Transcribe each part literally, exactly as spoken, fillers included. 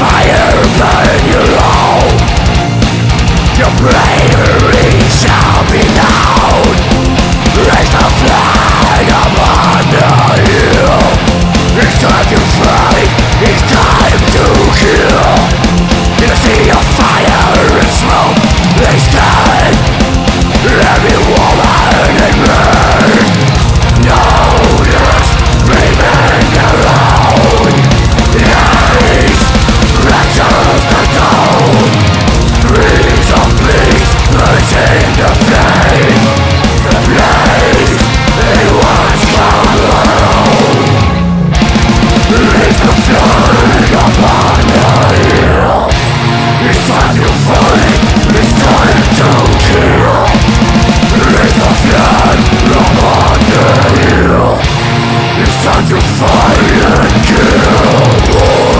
fire burn you low. Your bravery shall be known. Raise the flag upon the hill. It's time to fight, it's time to kill. In a sea of fire and smoke they stand. Every woman and man notice, remain alone. Nice, fractures the tone. Dreams of peace, hurting the flame. The place they once called home. Raise the flag upon the hill. It's time to fight, it's time to kill. Raise the flag upon the hill. It's time to fight and kill.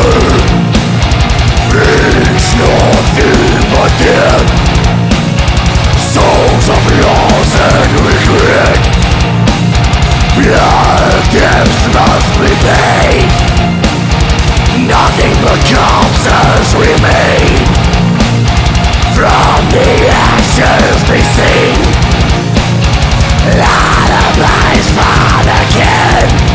It's nothing but death. Souls of loss and regret. Blood debts must be paid. Nothing but corpses remain. From the ashes be seen lullabies for the kin.